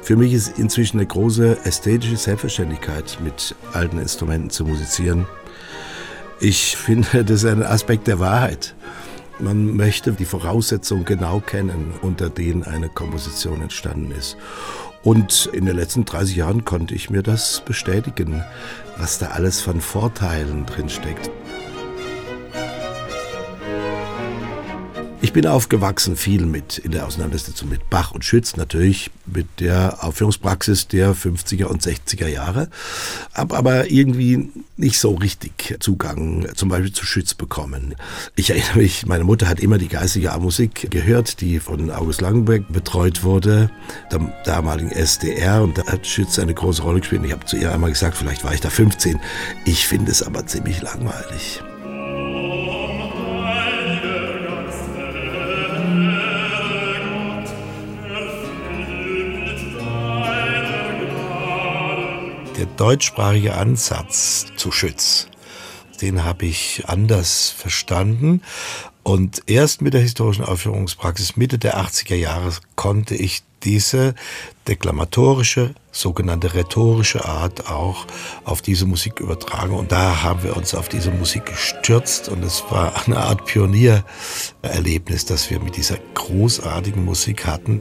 Für mich ist inzwischen eine große ästhetische Selbstverständlichkeit, mit alten Instrumenten zu musizieren. Ich finde, das ist ein Aspekt der Wahrheit. Man möchte die Voraussetzungen genau kennen, unter denen eine Komposition entstanden ist. Und in den letzten 30 Jahren konnte ich mir das bestätigen, was da alles von Vorteilen drin steckt. Ich bin aufgewachsen viel in der Auseinandersetzung mit Bach und Schütz, natürlich mit der Aufführungspraxis der 50er und 60er Jahre, habe aber irgendwie nicht so richtig Zugang zum Beispiel zu Schütz bekommen. Ich erinnere mich, meine Mutter hat immer die geistige Musik gehört, die von August Langenberg betreut wurde, dem damaligen SDR, und da hat Schütz eine große Rolle gespielt. Ich habe zu ihr einmal gesagt, vielleicht war ich da 15, ich finde es aber ziemlich langweilig. Der deutschsprachige Ansatz zu Schütz, den habe ich anders verstanden. Und erst mit der historischen Aufführungspraxis Mitte der 80er Jahre konnte ich diese deklamatorische, sogenannte rhetorische Art auch auf diese Musik übertragen. Und da haben wir uns auf diese Musik gestürzt. Und es war eine Art Pioniererlebnis, das wir mit dieser großartigen Musik hatten.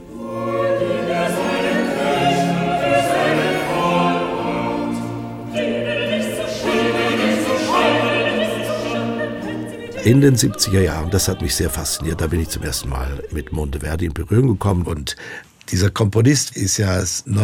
In den 70er Jahren, das hat mich sehr fasziniert, da bin ich zum ersten Mal mit Monteverdi in Berührung gekommen, und dieser Komponist ist ja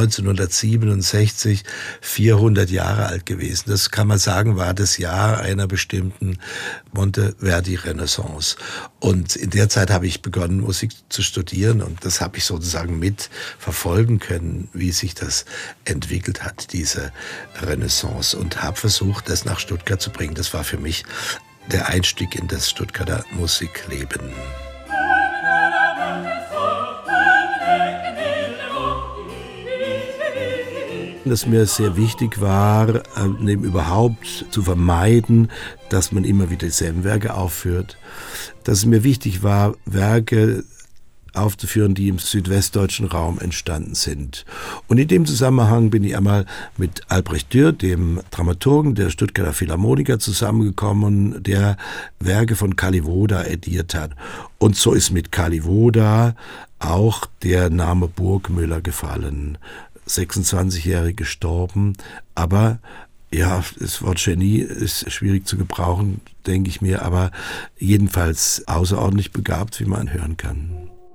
1967 400 Jahre alt gewesen. Das kann man sagen, war das Jahr einer bestimmten Monteverdi-Renaissance. Und in der Zeit habe ich begonnen, Musik zu studieren, und das habe ich sozusagen mit verfolgen können, wie sich das entwickelt hat, diese Renaissance, und habe versucht, das nach Stuttgart zu bringen. Das war für mich der Einstieg in das Stuttgarter Musikleben. Dass mir sehr wichtig war, eben überhaupt zu vermeiden, dass man immer wieder dieselben Werke aufführt. Dass es mir wichtig war, Werke aufzuführen, die im südwestdeutschen Raum entstanden sind. Und in dem Zusammenhang bin ich einmal mit Albrecht Dürer, dem Dramaturgen der Stuttgarter Philharmoniker, zusammengekommen, der Werke von Kalivoda ediert hat. Und so ist mit Kalivoda auch der Name Burgmüller gefallen. 26-jährig gestorben, aber ja, das Wort Genie ist schwierig zu gebrauchen, denke ich mir, aber jedenfalls außerordentlich begabt, wie man hören kann.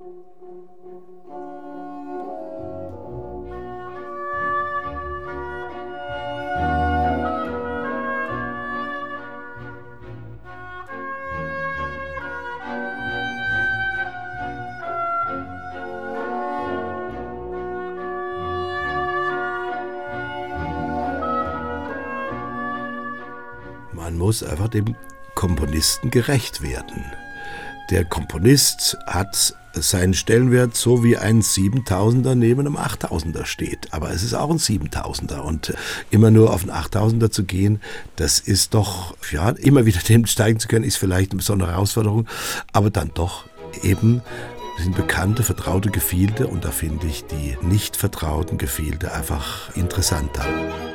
Man muss einfach dem Komponisten gerecht werden. Der Komponist hat seinen Stellenwert, so wie ein 7000er neben einem 8000er steht. Aber es ist auch ein 7000er. Und immer nur auf einen 8000er zu gehen, das ist doch, ja, immer wieder dem steigen zu können, ist vielleicht eine besondere Herausforderung. Aber dann doch eben sind bekannte, vertraute Gefilde. Und da finde ich die nicht vertrauten Gefilde einfach interessanter.